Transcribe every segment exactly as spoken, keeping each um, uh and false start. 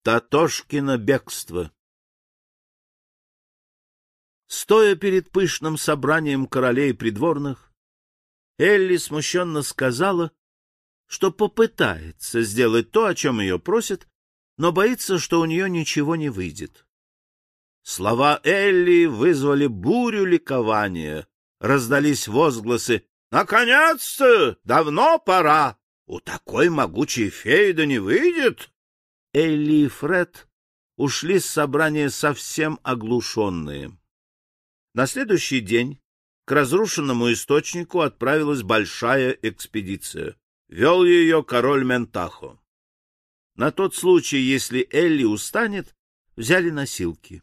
Татошкино бегство. Стоя перед пышным собранием королей придворных, Элли смущенно сказала, что попытается сделать то, о чем ее просят, но боится, что у нее ничего не выйдет. Слова Элли вызвали бурю ликования. Раздались возгласы: «Наконец-то! Давно пора! У такой могучей феи да не выйдет!» Элли и Фред ушли с собрания совсем оглушенные. На следующий день к разрушенному источнику отправилась большая экспедиция. Вел ее король Ментахо. На тот случай, если Элли устанет, взяли носилки.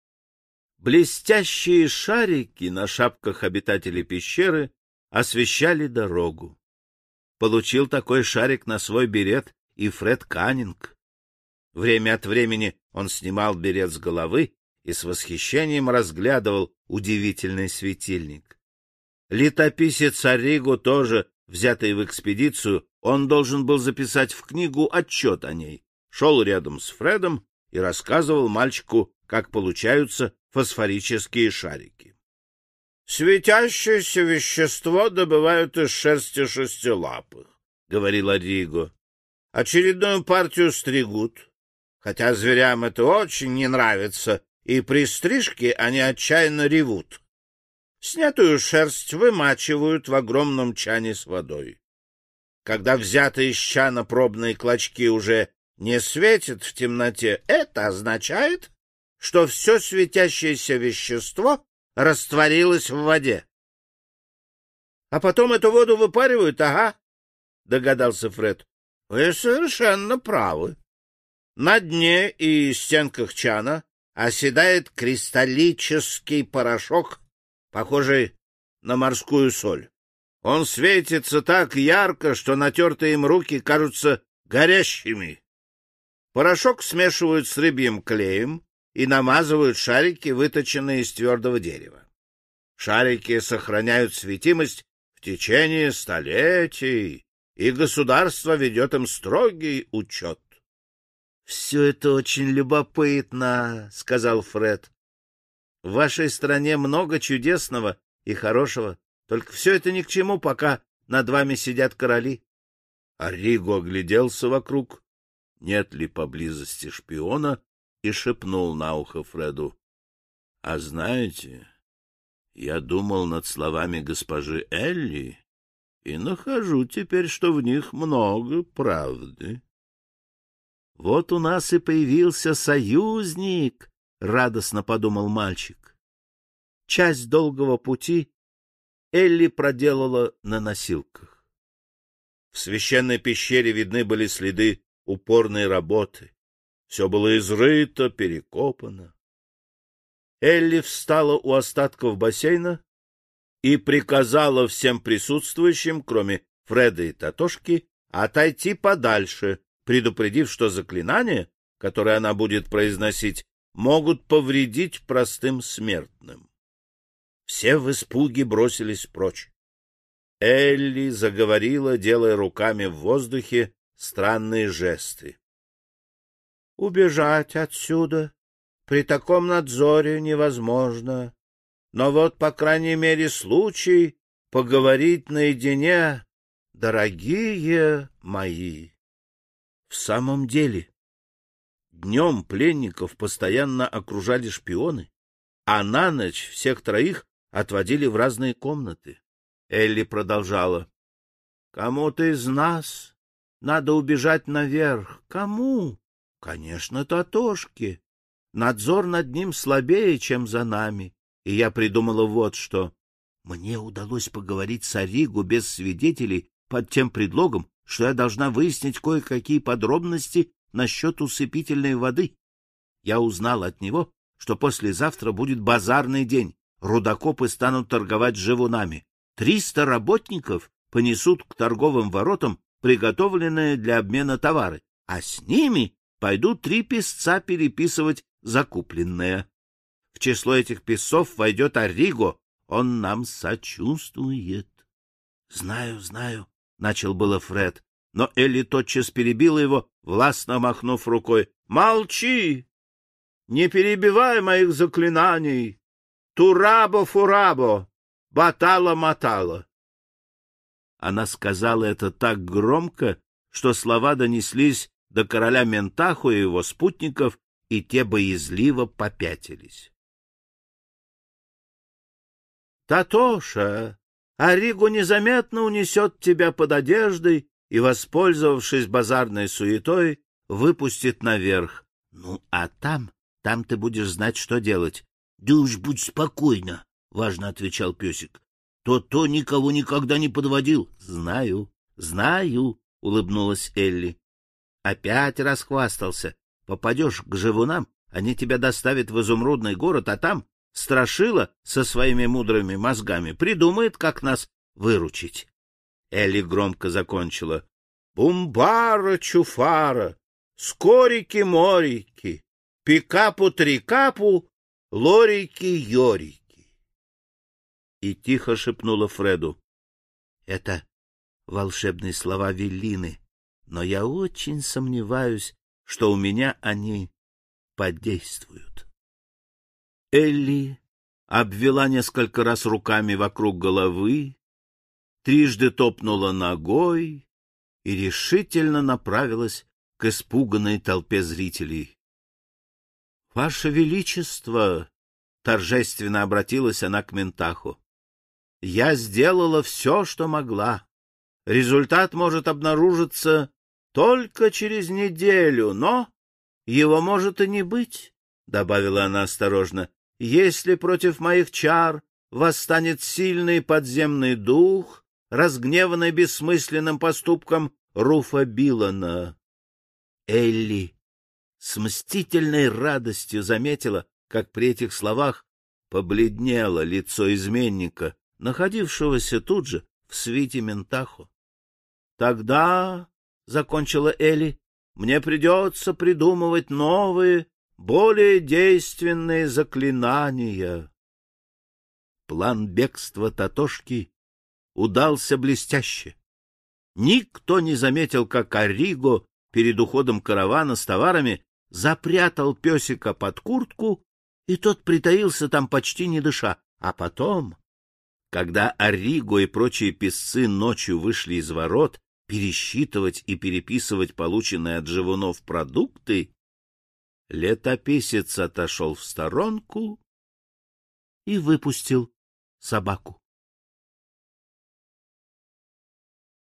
Блестящие шарики на шапках обитателей пещеры освещали дорогу. Получил такой шарик на свой берет и Фред Каннинг. Время от времени он снимал берет с головы и с восхищением разглядывал удивительный светильник. Летописец Арриго тоже, взятый в экспедицию, он должен был записать в книгу отчет о ней, шел рядом с Фредом и рассказывал мальчику, как получаются фосфорические шарики. «Светящееся вещество добывают из шерсти шестилапых», — говорил Арриго. «Очередную партию стригут, хотя зверям это очень не нравится, и при стрижке они отчаянно ревут. Снятую шерсть вымачивают в огромном чане с водой. Когда взятые из чана пробные клочки уже не светят в темноте, это означает, что все светящееся вещество растворилось в воде. — А потом эту воду выпаривают, ага, — догадался Фред. — Вы совершенно правы. На дне и стенках чана оседает кристаллический порошок, похожий на морскую соль. Он светится так ярко, что натертые им руки кажутся горящими. Порошок смешивают с рыбьим клеем и намазывают шарики, выточенные из твердого дерева. Шарики сохраняют светимость в течение столетий, и государство ведет им строгий учет. — Все это очень любопытно, — сказал Фред. — В вашей стране много чудесного и хорошего, только все это ни к чему, пока над вами сидят короли. Арриго огляделся вокруг, нет ли поблизости шпиона, и шепнул на ухо Фреду: — А знаете, я думал над словами госпожи Элли и нахожу теперь, что в них много правды. — Вот у нас и появился союзник, — радостно подумал мальчик. Часть долгого пути Элли проделала на носилках. В священной пещере видны были следы упорной работы. Все было изрыто, перекопано. Элли встала у остатков бассейна и приказала всем присутствующим, кроме Фреда и Татошки, отойти подальше, предупредив, что заклинания, которые она будет произносить, могут повредить простым смертным. Все в испуге бросились прочь. Элли заговорила, делая руками в воздухе странные жесты. — Убежать отсюда при таком надзоре невозможно, но вот, по крайней мере, случай поговорить наедине, дорогие мои. В самом деле, днем пленников постоянно окружали шпионы, а на ночь всех троих отводили в разные комнаты. Элли продолжала: — Кому-то из нас надо убежать наверх. Кому? Конечно, Татошке. Надзор над ним слабее, чем за нами. И я придумала вот что. Мне удалось поговорить с Арриго без свидетелей под тем предлогом, что я должна выяснить кое-какие подробности насчет усыпительной воды. Я узнал от него, что послезавтра будет базарный день. Рудокопы станут торговать живунами. Триста работников понесут к торговым воротам приготовленные для обмена товары, а с ними пойдут три писца переписывать закупленное. В число этих писцов войдет Арриго. Он нам сочувствует. — Знаю, знаю, — начал было Фред, Но Элли тотчас перебила его, властно махнув рукой. — Молчи! Не перебивай моих заклинаний! Турабо-фурабо! Батала-матала! Она сказала это так громко, что слова донеслись до короля Ментаху и его спутников, и те боязливо попятились. — Татоша, Арриго незаметно унесет тебя под одеждой и, воспользовавшись базарной суетой, выпустит наверх. Ну, а там, там ты будешь знать, что делать. — Да уж будь спокойна, — важно отвечал песик. — То-то никого никогда не подводил. — Знаю, знаю, — улыбнулась Элли. — Опять расхвастался. Попадешь к живунам, они тебя доставят в изумрудный город, а там Страшила со своими мудрыми мозгами придумает, как нас выручить. Элли громко закончила. — Бумбара-чуфара, скорики-морики, пикапу-трикапу, лорики-йорики. И тихо шепнула Фреду. — Это волшебные слова Веллины, но я очень сомневаюсь, что у меня они подействуют. Элли обвела несколько раз руками вокруг головы, трижды топнула ногой и решительно направилась к испуганной толпе зрителей. — Ваше Величество! — торжественно обратилась она к Ментаху. — Я сделала все, что могла. Результат может обнаружиться только через неделю, но его может и не быть, — добавила она осторожно. — Если против моих чар восстанет сильный подземный дух, разгневанный бессмысленным поступком Руфа Билана. Элли с мстительной радостью заметила, как при этих словах побледнело лицо изменника, находившегося тут же в свите Ментаху. — Тогда, — закончила Элли, — мне придется придумывать новые, более действенные заклинания. План бегства Татошки удался блестяще. Никто не заметил, как Арриго перед уходом каравана с товарами запрятал песика под куртку, и тот притаился там почти не дыша. А потом, когда Арриго и прочие песцы ночью вышли из ворот пересчитывать и переписывать полученные от живунов продукты, летописец отошел в сторонку и выпустил собаку.